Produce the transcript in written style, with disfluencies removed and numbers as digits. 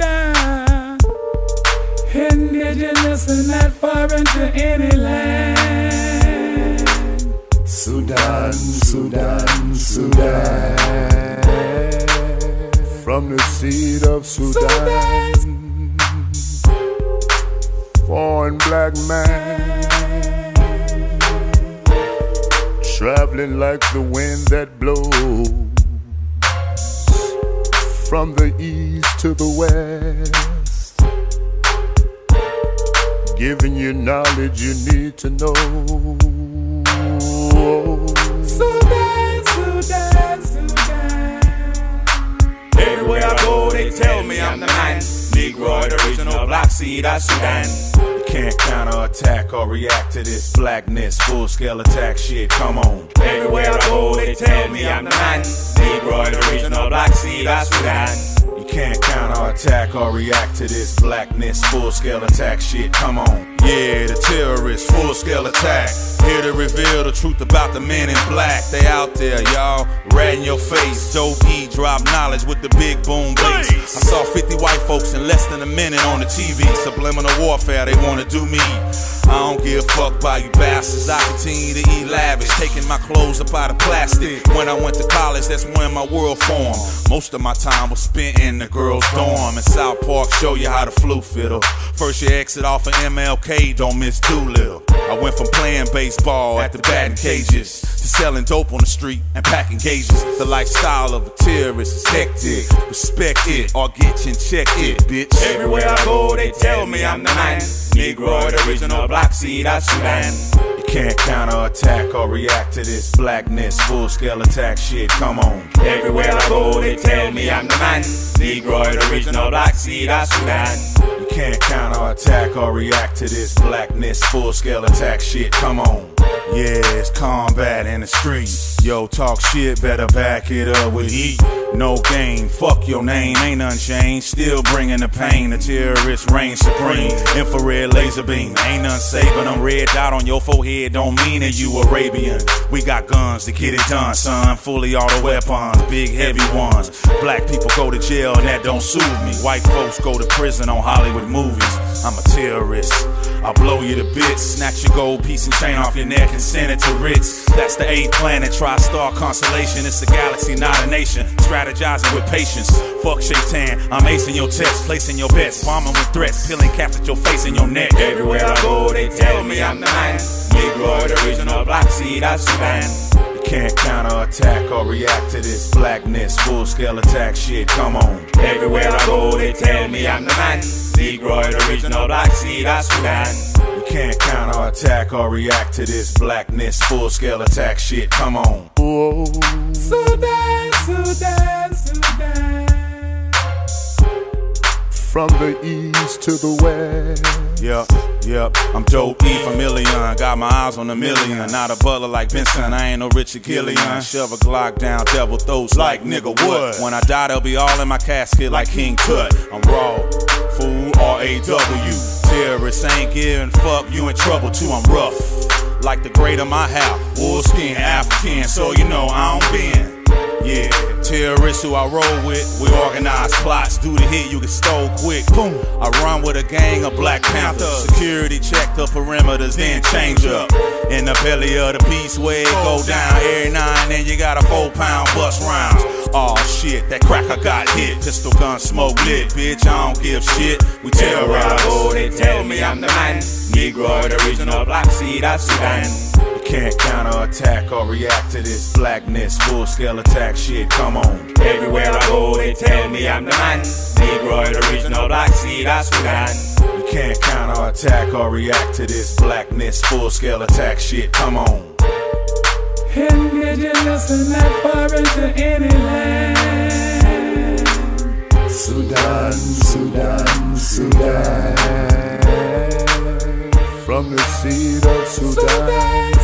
Sudan. Indigenous and not foreign to any land. Sudan, Sudan, Sudan. From the seed of Sudan. Born black man, traveling like the wind that blows from the east to the west, giving you knowledge you need to know. Sudan, Sudan, Sudan. Everywhere I go, they tell me I'm the man. Negroid, original black seed of Sudan. You can't counterattack or react to this blackness. Full-scale attack shit, come on. Everywhere I go, they tell me I'm the man. Negroid, original black seed of Sudan. You can't counterattack or react to this blackness. Full-scale attack shit, come on. Yeah, the terrorists, full-scale attack. Here to reveal the truth about the men in black. They out there, y'all, rat in your face. Dope E drop knowledge with the big boom bass. I saw 50 white folks in less than a minute on the TV. Subliminal warfare, they wanna do me. I don't give a fuck by you bastards. I continue to eat lavish, taking my clothes up out of plastic. When I went to college, that's when my world formed. Most of my time was spent in the girls' dorm. In South Park, show you how the flu fiddle. First you exit off of MLK, don't miss Doolittle. I went from playing baseball at the batting cages to selling dope on the street and packing gauges. The lifestyle of a terrorist is hectic. Respect it or get you and check it, bitch. Everywhere I go, they tell me I'm the man. Negroid, original black seed of Sudan. You can't counterattack or react to this blackness. Full-scale attack shit, come on. Everywhere I go, they tell me I'm the man. Negroid, original black seed of Sudan. You can't counterattack or react to this blackness. Full-scale attack shit, come on. Yeah, it's combat in the street. Yo, talk shit, better back it up with heat. No game, fuck your name, ain't none changed. Still bringing the pain, the terrorists reign supreme. Infrared laser beam, ain't none saving them. Red dot on your forehead don't mean that you Arabian. We got guns to get it done, son. Fully auto weapons, big heavy ones. Black people go to jail and that don't soothe me. White folks go to prison on Hollywood movies. I'm a terrorist. I'll blow you to bits, snatch your gold piece and chain off your neck and send it to Ritz. That's the 8th planet, tri-star constellation. It's a galaxy, not a nation. Strategizing with patience. Fuck Shaitan, I'm acing your tests, placing your bets, bombing with threats, peeling caps at your face and your neck. Everywhere I go, they tell me I'm the man. Negroid, original black seed of Sudan. You can't counterattack or react to this blackness. Full-scale attack shit, come on. Everywhere I go, they tell me I'm the man. Negroid, original black seed of Sudan. You can't counterattack or react to this blackness. Full-scale attack shit, come on. Whoa. Sudan, Sudan, Sudan. From the east to the west. Yep, I'm Dope E from Million. Got my eyes on a million. Not a butler like Benson, I ain't no Richard Gillian. Shove a Glock down devil throats like nigga what? When I die, they'll be all in my casket like King Tut. I'm raw, fool, R-A-W. Terrorists ain't giving fuck, you in trouble too, I'm rough. Like the great of my house, wool skin, African, so you know I don't bend. Yeah, terrorists who I roll with, we organize plots, do the hit, you get stole quick. Boom, I run with a gang of Black Panthers. Security check the perimeters, then change up. In the belly of the beast where it go down. Every now and then you got a 4-pound bust rounds. Oh shit, that crack I got hit. Pistol gun smoke lit, bitch, I don't give shit. We terrorize. Oh, they tell me I'm the man. Negroid, original black seed of Sudan. You can't counterattack or react to this blackness. Full-scale attack shit, come on. Everywhere I go, they tell me I'm the man. Negroid, original black seed of Sudan. You can't counterattack or react to this blackness. Full-scale attack shit, come on. Indigenous and not foreign to any land. Sudan, Sudan, Sudan. From the seed of Sudan.